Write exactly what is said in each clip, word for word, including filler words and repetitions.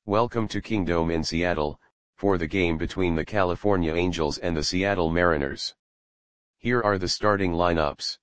Welcome to Kingdome in Seattle, for the game between the California Angels and the Seattle Mariners. Here are the starting lineups.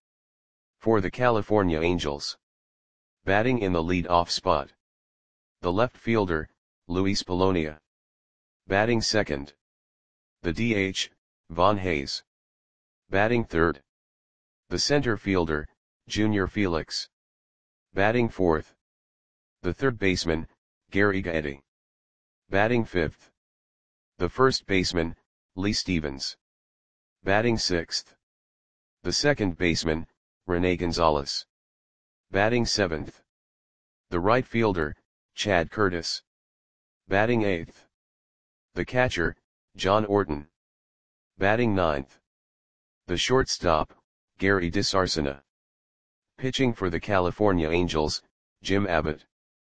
For the California Angels. Batting in the lead-off spot. The left fielder, Luis Polonia. Batting second. The D H, Von Hayes. Batting third. The center fielder, Junior Felix. Batting fourth. The third baseman, Gary Gaetti. Batting fifth. The first baseman, Lee Stevens. Batting sixth. The second baseman, Rene Gonzalez. Batting seventh. The right fielder, Chad Curtis. Batting eighth. The catcher, John Orton. Batting ninth. The shortstop, Gary DiSarcina. Pitching for the California Angels, Jim Abbott.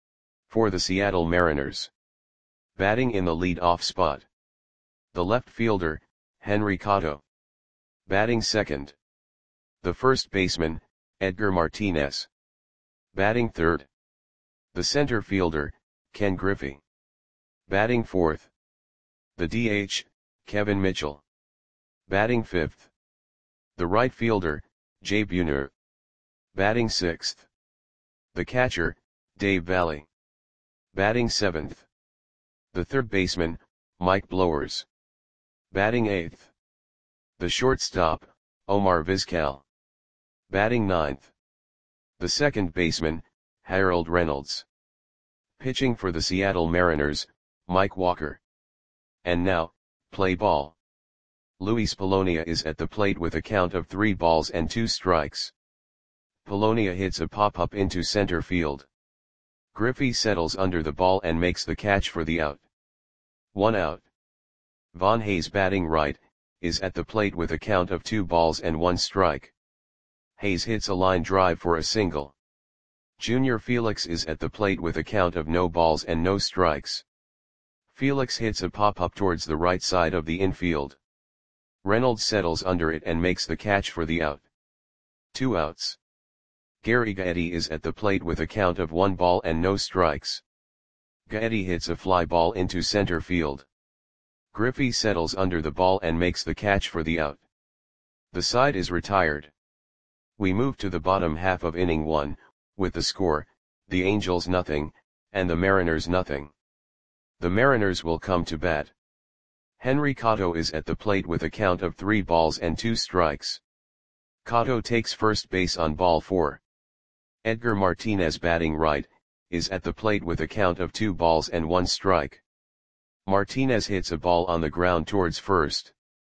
For the Seattle Mariners. Batting in the lead-off spot. The left fielder, Henry Cotto. Batting second. The first baseman, Edgar Martinez. Batting third. The center fielder, Ken Griffey. Batting fourth. The D H, Kevin Mitchell. Batting fifth. The right fielder, Jay Buhner. Batting sixth. The catcher, Dave Valle. Batting seventh. The third baseman, Mike Blowers. Batting eighth. The shortstop, Omar Vizquel. Batting ninth. The second baseman, Harold Reynolds. Pitching for the Seattle Mariners, Mike Walker. And now, play ball. Luis Polonia is at the plate with a count of three balls and two strikes. Polonia hits a pop-up into center field. Griffey settles under the ball and makes the catch for the out. One out. Von Hayes, batting right, is at the plate with a count of two balls and one strike. Hayes hits a line drive for a single. Junior Felix is at the plate with a count of no balls and no strikes. Felix hits a pop-up towards the right side of the infield. Reynolds settles under it and makes the catch for the out. Two outs. Gary Gaetti is at the plate with a count of one ball and no strikes. Gaetti hits a fly ball into center field. Griffey settles under the ball and makes the catch for the out. The side is retired. We move to the bottom half of inning one, with the score, the Angels nothing, and the Mariners nothing. The Mariners will come to bat. Henry Cotto is at the plate with a count of three balls and two strikes. Cotto takes first base on ball four. Edgar Martinez, batting right, is at the plate with a count of two balls and one strike. Martinez hits a ball on the ground towards first.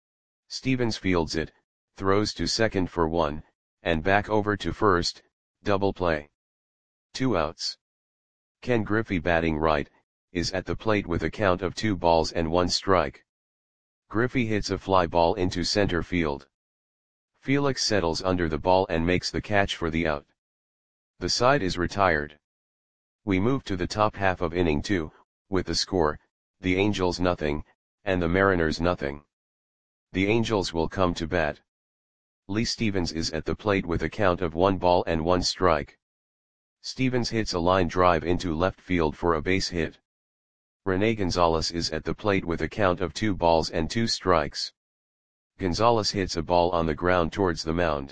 Stevens fields it, throws to second for one, and back over to first, double play. Two outs. Ken Griffey, batting right, is at the plate with a count of two balls and one strike. Griffey hits a fly ball into center field. Felix settles under the ball and makes the catch for the out. The side is retired. We move to the top half of inning two, with the score, the Angels nothing, and the Mariners nothing. The Angels will come to bat. Lee Stevens is at the plate with a count of one ball and one strike. Stevens hits a line drive into left field for a base hit. Rene Gonzalez is at the plate with a count of two balls and two strikes. Gonzalez hits a ball on the ground towards the mound.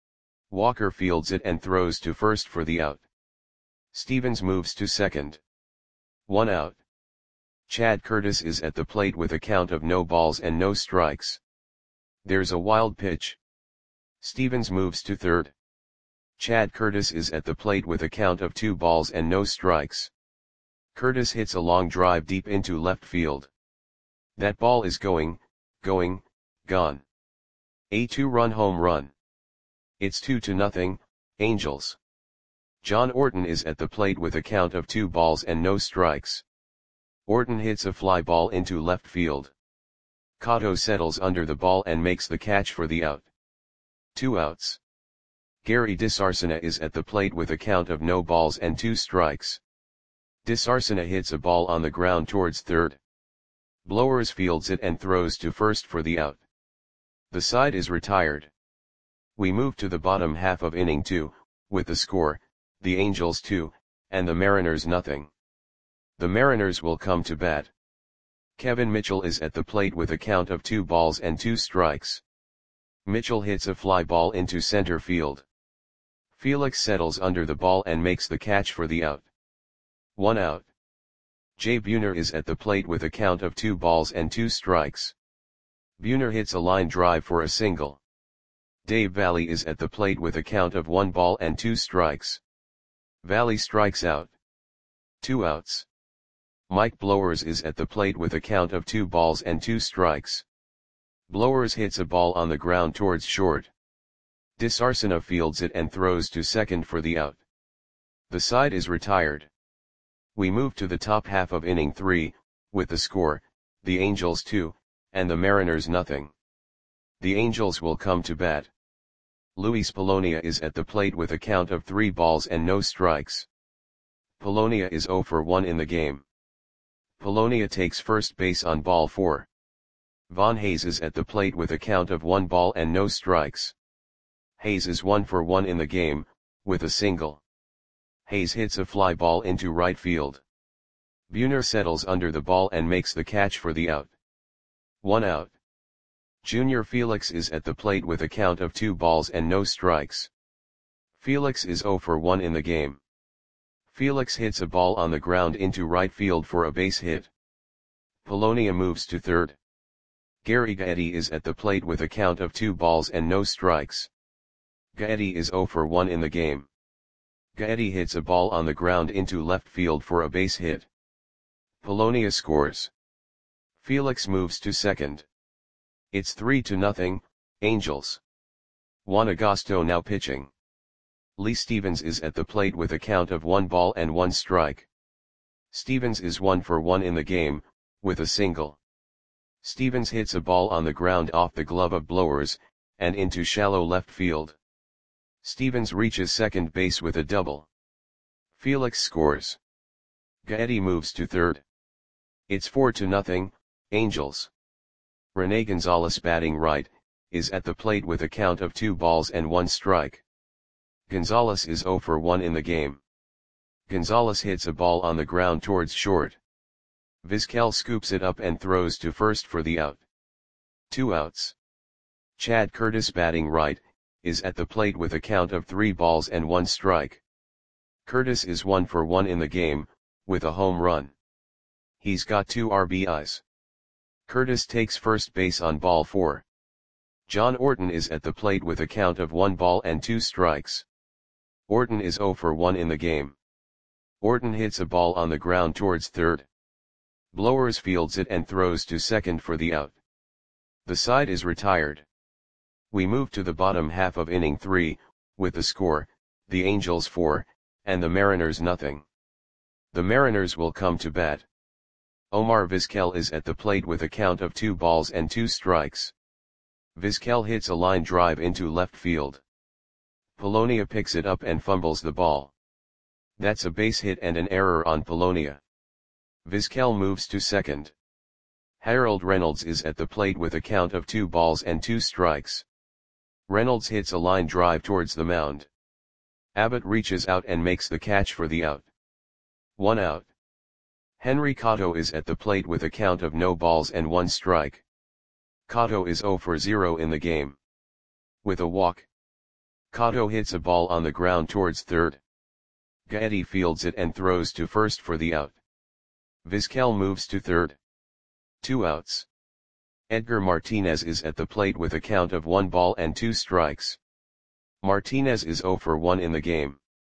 Walker fields it and throws to first for the out. Stevens moves to second. One out. Chad Curtis is at the plate with a count of no balls and no strikes. There's a wild pitch. Stevens moves to third. Chad Curtis is at the plate with a count of two balls and no strikes. Curtis hits a long drive deep into left field. That ball is going, going, gone. A two-run home run. It's two to nothing, Angels. John Orton is at the plate with a count of two balls and no strikes. Orton hits a fly ball into left field. Cotto settles under the ball and makes the catch for the out. Two outs. Gary DiSarcina is at the plate with a count of no balls and two strikes. DiSarcina hits a ball on the ground towards third. Blowers fields it and throws to first for the out. The side is retired. We move to the bottom half of inning two, with the score, the Angels two, and the Mariners nothing. The Mariners will come to bat. Kevin Mitchell is at the plate with a count of two balls and two strikes. Mitchell hits a fly ball into center field. Felix settles under the ball and makes the catch for the out. One out. Jay Buhner is at the plate with a count of two balls and two strikes. Buhner hits a line drive for a single. Dave Valle is at the plate with a count of one ball and two strikes. Valle strikes out. Two outs. Mike Blowers is at the plate with a count of two balls and two strikes. Blowers hits a ball on the ground towards short. DeSarcina fields it and throws to second for the out. The side is retired. We move to the top half of inning three, with the score, the Angels two, and the Mariners nothing. The Angels will come to bat. Luis Polonia is at the plate with a count of three balls and no strikes. Polonia is oh for one in the game. Polonia takes first base on ball four. Von Hayes is at the plate with a count of one ball and no strikes. Hayes is one for one in the game, with a single. Hayes hits a fly ball into right field. Buhner settles under the ball and makes the catch for the out. One out. Junior Felix is at the plate with a count of two balls and no strikes. Felix is oh for one in the game. Felix hits a ball on the ground into right field for a base hit. Polonia moves to third. Gary Gaetti is at the plate with a count of two balls and no strikes. Gaetti is oh for one in the game. Gaetti hits a ball on the ground into left field for a base hit. Polonia scores. Felix moves to second. It's three to nothing, Angels. Juan Agosto now pitching. Lee Stevens is at the plate with a count of one ball and one strike. Stevens is one for one in the game, with a single. Stevens hits a ball on the ground off the glove of Blowers, and into shallow left field. Stevens reaches second base with a double. Felix scores. Gaetti moves to third. It's four to nothing, Angels. Rene Gonzalez batting right, is at the plate with a count of two balls and one strike. Gonzalez is oh for one in the game. Gonzalez hits a ball on the ground towards short. Vizquel scoops it up and throws to first for the out. Two outs. Chad Curtis batting right, is at the plate with a count of three balls and one strike. Curtis is one for one in the game, with a home run. He's got two R B Is. Curtis takes first base on ball four. John Orton is at the plate with a count of one ball and two strikes. Orton is oh for one in the game. Orton hits a ball on the ground towards third. Blowers fields it and throws to second for the out. The side is retired. We move to the bottom half of inning three, with the score, the Angels four, and the Mariners nothing. The Mariners will come to bat. Omar Vizquel is at the plate with a count of two balls and two strikes. Vizquel hits a line drive into left field. Polonia picks it up and fumbles the ball. That's a base hit and an error on Polonia. Vizquel moves to second. Harold Reynolds is at the plate with a count of two balls and two strikes. Reynolds hits a line drive towards the mound. Abbott reaches out and makes the catch for the out. One out. Henry Cotto is at the plate with a count of no balls and one strike. Cotto is oh for zero in the game. With a walk. Cotto hits a ball on the ground towards third. Gaetti fields it and throws to first for the out. Vizquel moves to third. Two outs. Edgar Martinez is at the plate with a count of one ball and two strikes. Martinez is oh for one in the game.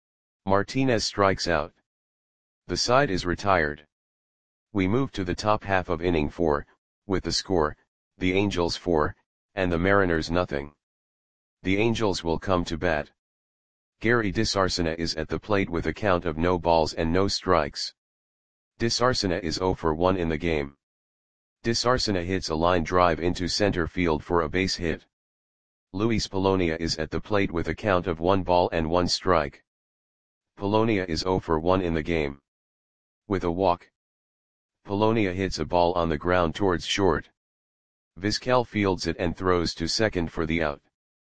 Martinez strikes out. The side is retired. We move to the top half of inning four, with the score, the Angels four, and the Mariners nothing. The Angels will come to bat. Gary DeSarcina is at the plate with a count of no balls and no strikes. DeSarcina is oh for one in the game. DeSarcina hits a line drive into center field for a base hit. Luis Polonia is at the plate with a count of one ball and one strike. Polonia is oh for one in the game. With a walk. Polonia hits a ball on the ground towards short. Vizquel fields it and throws to second for the out.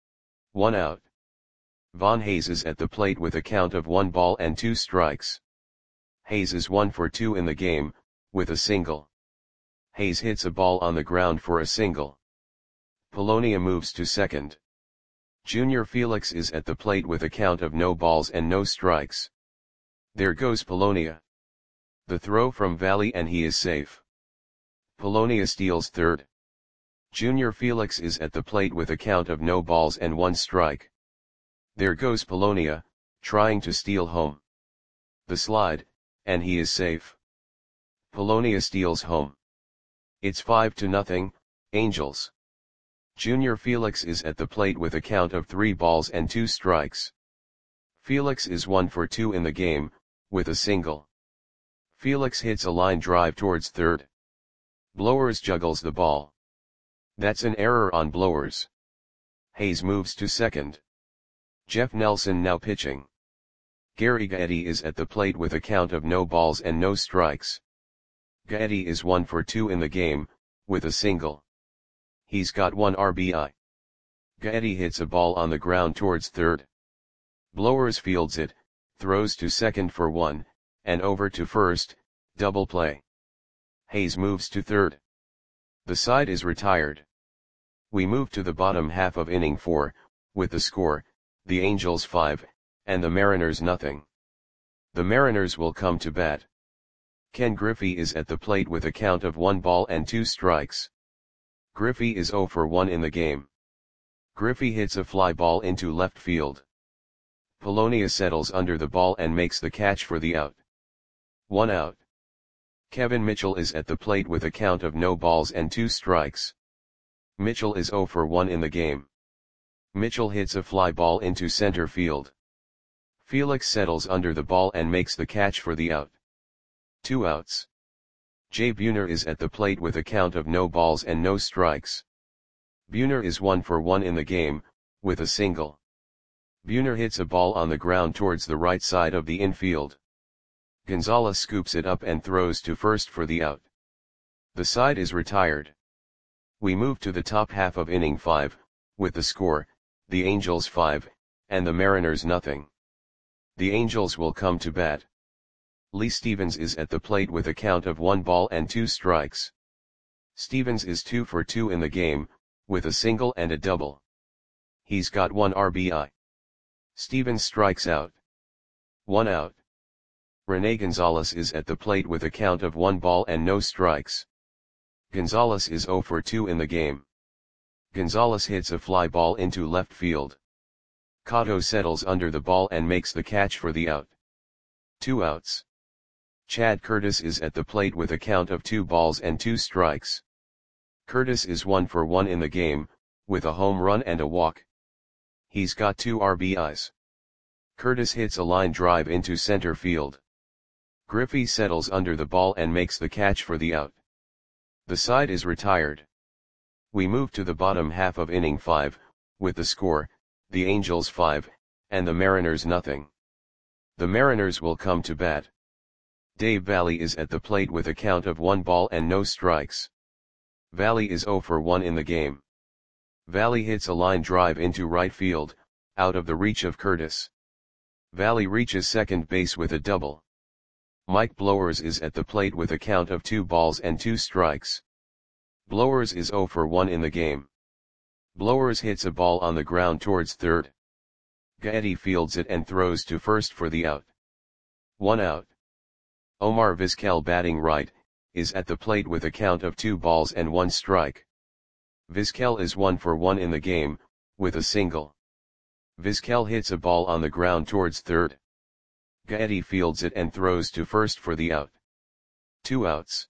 One out. Von Hayes is at the plate with a count of one ball and two strikes. Hayes is one for two in the game, with a single. Hayes hits a ball on the ground for a single. Polonia moves to second. Junior Felix is at the plate with a count of no balls and no strikes. There goes Polonia. The throw from Valley and he is safe. Polonia steals third. Junior Felix is at the plate with a count of no balls and one strike. There goes Polonia, trying to steal home. The slide, and he is safe. Polonia steals home. It's five to nothing, Angels. Junior Felix is at the plate with a count of three balls and two strikes. Felix is one for two in the game, with a single. Felix hits a line drive towards third. Blowers juggles the ball. That's an error on Blowers. Hayes moves to second. Jeff Nelson now pitching. Gary Gaetti is at the plate with a count of no balls and no strikes. Gaetti is one for two in the game, with a single. He's got one R B I. Gaetti hits a ball on the ground towards third. Blowers fields it, throws to second for one, and over to first, double play. Hayes moves to third. The side is retired. We move to the bottom half of inning four, with the score, the Angels five, and the Mariners nothing. The Mariners will come to bat. Ken Griffey is at the plate with a count of one ball and two strikes. Griffey is zero for one in the game. Griffey hits a fly ball into left field. Polonia settles under the ball and makes the catch for the out. One out. Kevin Mitchell is at the plate with a count of no balls and two strikes. Mitchell is zero for one in the game. Mitchell hits a fly ball into center field. Felix settles under the ball and makes the catch for the out. Two outs. Jay Buhner is at the plate with a count of no balls and no strikes. Buhner is one for one in the game, with a single. Buhner hits a ball on the ground towards the right side of the infield. Gonzalez scoops it up and throws to first for the out. The side is retired. We move to the top half of inning five, with the score, the Angels five, and the Mariners nothing. The Angels will come to bat. Lee Stevens is at the plate with a count of one ball and two strikes. Stevens is two for two in the game, with a single and a double. He's got one R B I. Stevens strikes out. One out. Rene Gonzalez is at the plate with a count of one ball and no strikes. Gonzalez is zero for two in the game. Gonzalez hits a fly ball into left field. Cotto settles under the ball and makes the catch for the out. Two outs. Chad Curtis is at the plate with a count of two balls and two strikes. Curtis is one for one in the game, with a home run and a walk. He's got two R B Is. Curtis hits a line drive into center field. Griffey settles under the ball and makes the catch for the out. The side is retired. We move to the bottom half of inning five, with the score, the Angels five, and the Mariners nothing. The Mariners will come to bat. Dave Valley is at the plate with a count of one ball and no strikes. Valley is zero for one in the game. Valley hits a line drive into right field, out of the reach of Curtis. Valley reaches second base with a double. Mike Blowers is at the plate with a count of two balls and two strikes. Blowers is zero for one in the game. Blowers hits a ball on the ground towards third. Gaetti fields it and throws to first for the out. One out. Omar Vizquel, batting right, is at the plate with a count of two balls and one strike. Vizquel is one for one in the game, with a single. Vizquel hits a ball on the ground towards third. Gaetti fields it and throws to first for the out. Two outs.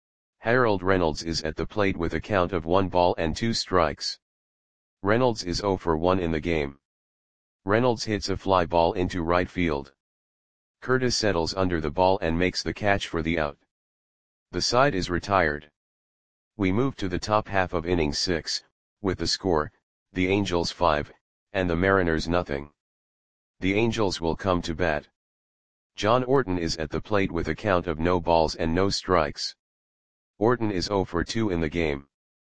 Harold Reynolds is at the plate with a count of one ball and two strikes. Reynolds is zero for one in the game. Reynolds hits a fly ball into right field. Curtis settles under the ball and makes the catch for the out. The side is retired. We move to the top half of inning six, with the score, the Angels five, and the Mariners nothing. The Angels will come to bat. John Orton is at the plate with a count of no balls and no strikes. Orton is zero for two in the game.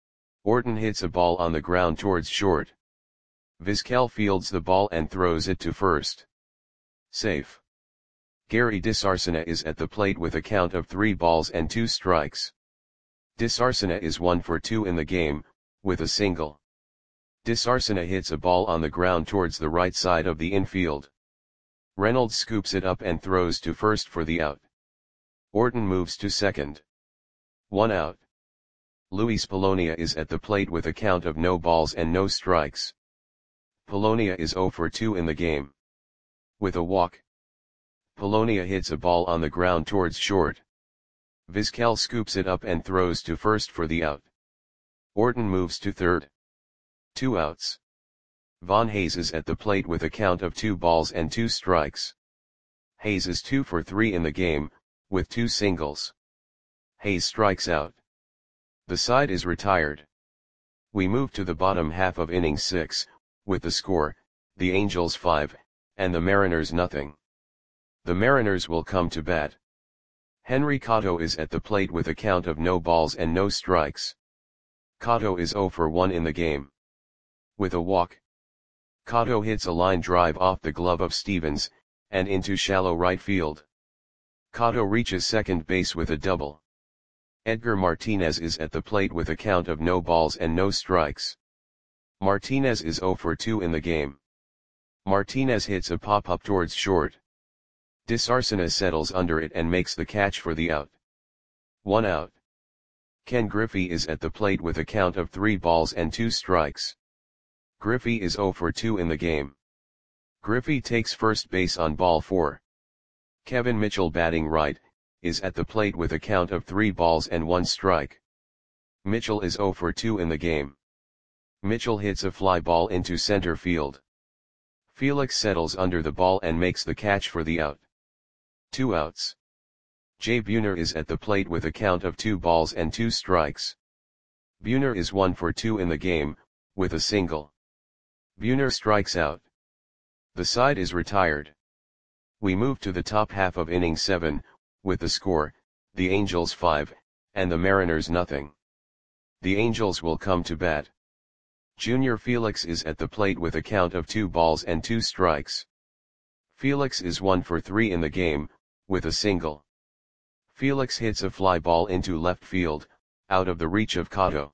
Orton hits a ball on the ground towards short. Vizquel fields the ball and throws it to first. Safe. Gary Disarcina is at the plate with a count of three balls and two strikes. Disarcina is one for two in the game, with a single. Disarcina hits a ball on the ground towards the right side of the infield. Reynolds scoops it up and throws to first for the out. Orton moves to second. One out. Luis Polonia is at the plate with a count of no balls and no strikes. Polonia is zero for two in the game. With a walk. Polonia hits a ball on the ground towards short. Vizquel scoops it up and throws to first for the out. Orton moves to third. Two outs. Von Hayes is at the plate with a count of two balls and two strikes. Hayes is two for three in the game, with two singles. Hayes strikes out. The side is retired. We move to the bottom half of inning six, with the score, the Angels five, and the Mariners nothing. The Mariners will come to bat. Henry Cotto is at the plate with a count of no balls and no strikes. Cotto is zero for one in the game. With a walk. Cotto hits a line drive off the glove of Stevens, and into shallow right field. Cotto reaches second base with a double. Edgar Martinez is at the plate with a count of no balls and no strikes. Martinez is zero for two in the game. Martinez hits a pop-up towards short. Disarcina settles under it and makes the catch for the out. One out. Ken Griffey is at the plate with a count of three balls and two strikes. Griffey is zero for two in the game. Griffey takes first base on ball four. Kevin Mitchell, batting right, is at the plate with a count of three balls and one strike. Mitchell is zero for two in the game. Mitchell hits a fly ball into center field. Felix settles under the ball and makes the catch for the out. Two outs. Jay Buhner is at the plate with a count of two balls and two strikes. Buhner is one for two in the game, with a single. Buhner strikes out. The side is retired. We move to the top half of inning seven, with the score, the Angels five, and the Mariners nothing. The Angels will come to bat. Junior Felix is at the plate with a count of two balls and two strikes. Felix is one for three in the game, with a single. Felix hits a fly ball into left field, out of the reach of Cotto.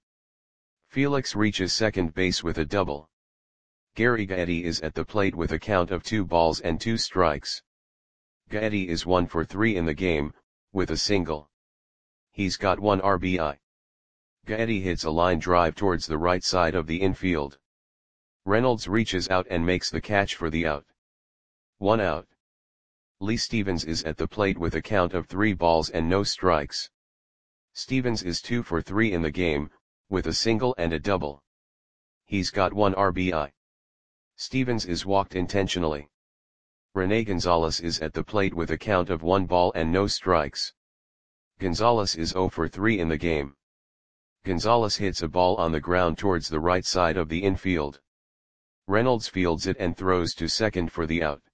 Felix reaches second base with a double. Gary Gaetti is at the plate with a count of two balls and two strikes. Gaetti is one for three in the game, with a single. He's got one R B I. Gaetti hits a line drive towards the right side of the infield. Reynolds reaches out and makes the catch for the out. One out. Lee Stevens is at the plate with a count of three balls and no strikes. Stevens is two for three in the game, with a single and a double. He's got one R B I. Stevens is walked intentionally. Rene Gonzalez is at the plate with a count of one ball and no strikes. Gonzalez is zero for three in the game. Gonzalez hits a ball on the ground towards the right side of the infield. Reynolds fields it and throws to second for the out.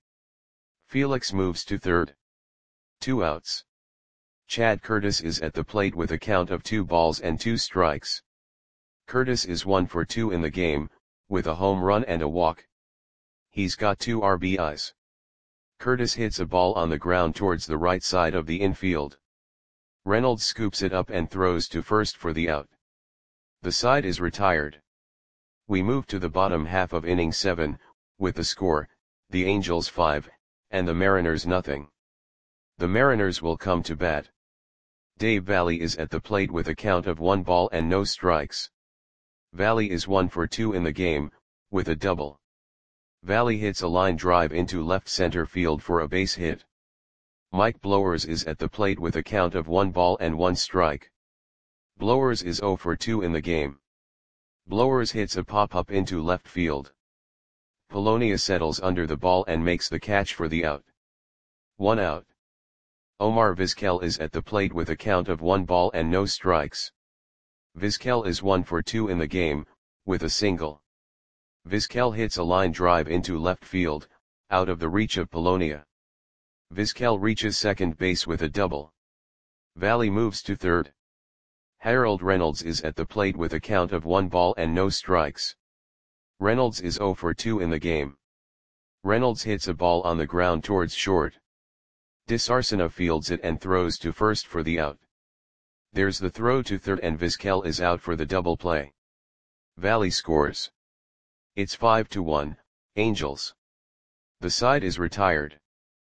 Felix moves to third. Two outs. Chad Curtis is at the plate with a count of two balls and two strikes. Curtis is one for two in the game, with a home run and a walk. He's got two R B Is. Curtis hits a ball on the ground towards the right side of the infield. Reynolds scoops it up and throws to first for the out. The side is retired. We move to the bottom half of inning seven, with the score, the Angels five, and the Mariners nothing. The Mariners will come to bat. Dave Valle is at the plate with a count of one ball and no strikes. Valle is one for two in the game, with a double. Valle hits a line drive into left center field for a base hit. Mike Blowers is at the plate with a count of one ball and one strike. Blowers is zero for two in the game. Blowers hits a pop-up into left field. Polonia settles under the ball and makes the catch for the out. One out. Omar Vizquel is at the plate with a count of one ball and no strikes. Vizquel is one for two in the game, with a single. Vizquel hits a line drive into left field, out of the reach of Polonia. Vizquel reaches second base with a double. Valle moves to third. Harold Reynolds is at the plate with a count of one ball and no strikes. Reynolds is zero for two in the game. Reynolds hits a ball on the ground towards short. Disarsena fields it and throws to first for the out. There's the throw to third and Vizquel is out for the double play. Valley scores. It's five to one, Angels. The side is retired.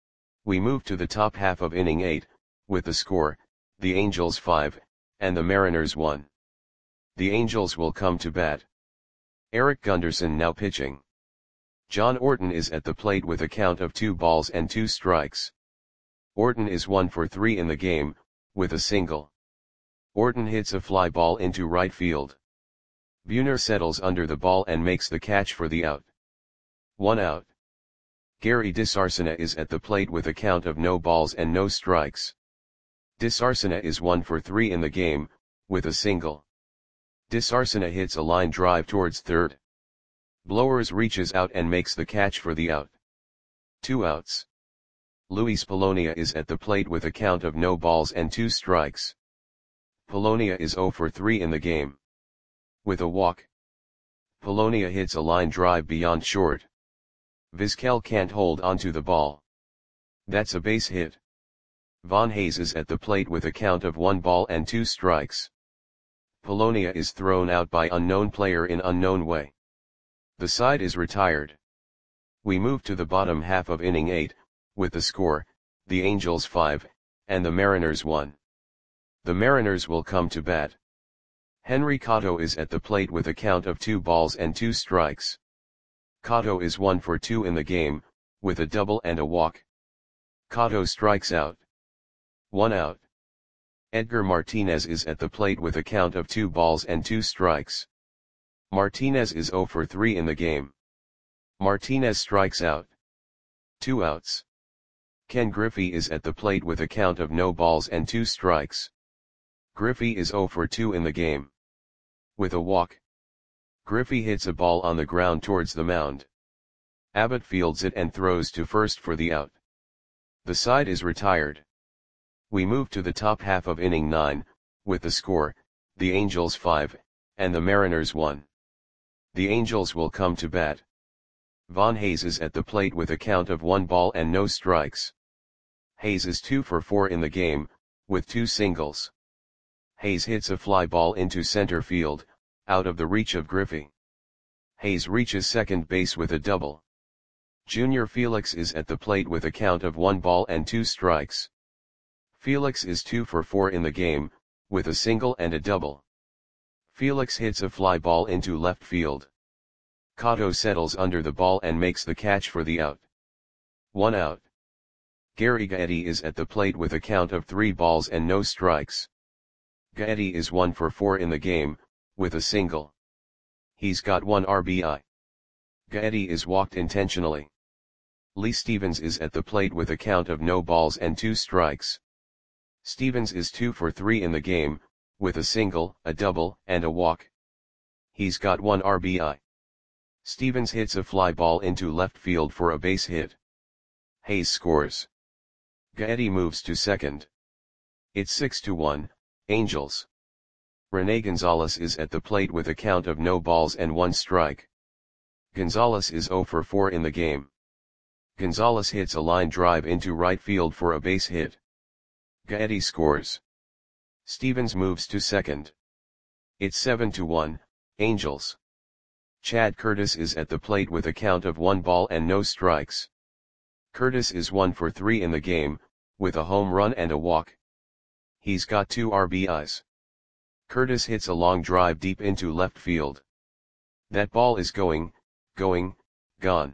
We move to the top half of inning eight, with the score, the Angels five, and the Mariners one. The Angels will come to bat. Eric Gunderson now pitching. John Orton is at the plate with a count of two balls and two strikes. Orton is one for three in the game, with a single. Orton hits a fly ball into right field. Buhner settles under the ball and makes the catch for the out. One out. Gary Disarsena is at the plate with a count of no balls and no strikes. Disarsena is one for three in the game, with a single. Disarsena hits a line drive towards third. Blowers reaches out and makes the catch for the out. Two outs. Luis Polonia is at the plate with a count of no balls and two strikes. Polonia is zero for three in the game. With a walk. Polonia hits a line drive beyond short. Vizquel can't hold onto the ball. That's a base hit. Von Hayes is at the plate with a count of one ball and two strikes. Polonia is thrown out by unknown player in unknown way. The side is retired. We move to the bottom half of inning eight, with the score, the Angels five, and the Mariners one. The Mariners will come to bat. Henry Cotto is at the plate with a count of two balls and two strikes. Cotto is one for two in the game, with a double and a walk. Cotto strikes out. One out. Edgar Martinez is at the plate with a count of two balls and two strikes. Martinez is zero for three in the game. Martinez strikes out. Two outs. Ken Griffey is at the plate with a count of no balls and two strikes. Griffey is zero for two in the game. With a walk. Griffey hits a ball on the ground towards the mound. Abbott fields it and throws to first for the out. The side is retired. We move to the top half of inning nine, with the score, the Angels five, and the Mariners one. The Angels will come to bat. Von Hayes is at the plate with a count of one ball and no strikes. Hayes is two for four in the game, with two singles. Hayes hits a fly ball into center field, out of the reach of Griffey. Hayes reaches second base with a double. Junior Felix is at the plate with a count of one ball and two strikes. Felix is two for four in the game, with a single and a double. Felix hits a fly ball into left field. Cotto settles under the ball and makes the catch for the out. One out. Gary Gaetti is at the plate with a count of three balls and no strikes. Gaetti is one for four in the game, with a single. He's got one R B I. Gaetti is walked intentionally. Lee Stevens is at the plate with a count of no balls and two strikes. Stevens is two for three in the game, with a single, a double, and a walk. He's got one R B I. Stevens hits a fly ball into left field for a base hit. Hayes scores. Gaetti moves to second. It's six to one, Angels. Rene Gonzalez is at the plate with a count of no balls and one strike. Gonzalez is zero for four in the game. Gonzalez hits a line drive into right field for a base hit. Gaetti scores. Stevens moves to second. It's seven to one, Angels. Chad Curtis is at the plate with a count of one ball and no strikes. Curtis is one for three in the game, with a home run and a walk. He's got two R B Is. Curtis hits a long drive deep into left field. That ball is going, going, gone.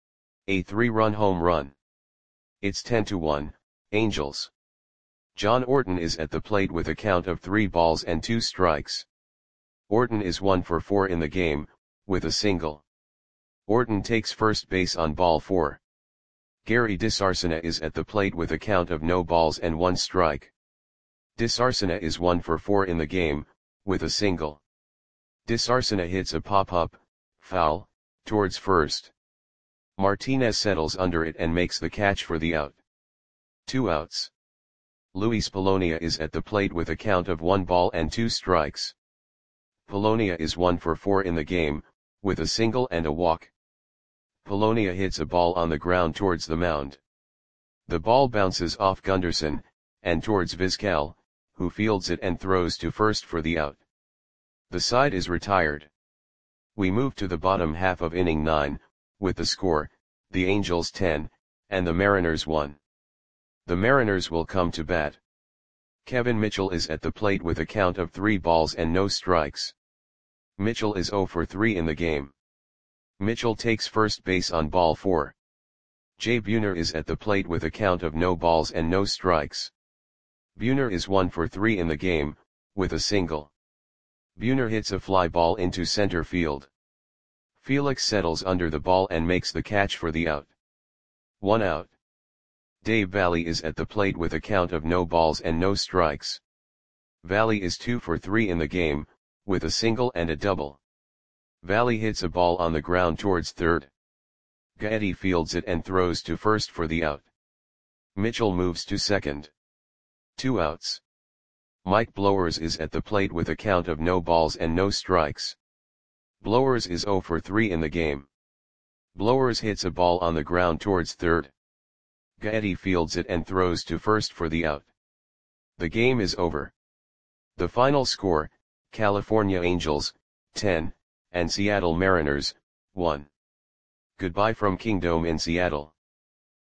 A three-run home run. It's ten to one, Angels. John Orton is at the plate with a count of three balls and two strikes. Orton is one for four in the game, with a single. Orton takes first base on ball four. Gary Disarsena is at the plate with a count of no balls and one strike. Disarsena is one for four in the game, with a single. Disarsena hits a pop-up, foul, towards first. Martinez settles under it and makes the catch for the out. Two outs. Luis Polonia is at the plate with a count of one ball and two strikes. Polonia is one for four in the game, with a single and a walk. Polonia hits a ball on the ground towards the mound. The ball bounces off Gunderson, and towards Vizcal, who fields it and throws to first for the out. The side is retired. We move to the bottom half of inning nine, with the score, the Angels ten, and the Mariners one. The Mariners will come to bat. Kevin Mitchell is at the plate with a count of three balls and no strikes. Mitchell is zero for three in the game. Mitchell takes first base on ball four. Jay Buhner is at the plate with a count of no balls and no strikes. Buhner is one for three in the game, with a single. Buhner hits a fly ball into center field. Felix settles under the ball and makes the catch for the out. One out. Dave Valle is at the plate with a count of no balls and no strikes. Valle is two for three in the game, with a single and a double. Valle hits a ball on the ground towards third. Gaetti fields it and throws to first for the out. Mitchell moves to second. Two outs. Mike Blowers is at the plate with a count of no balls and no strikes. Blowers is zero for three in the game. Blowers hits a ball on the ground towards third. Gaetti fields it and throws to first for the out. The game is over. The final score, California Angels, ten, and Seattle Mariners, one. Goodbye from Kingdome in Seattle.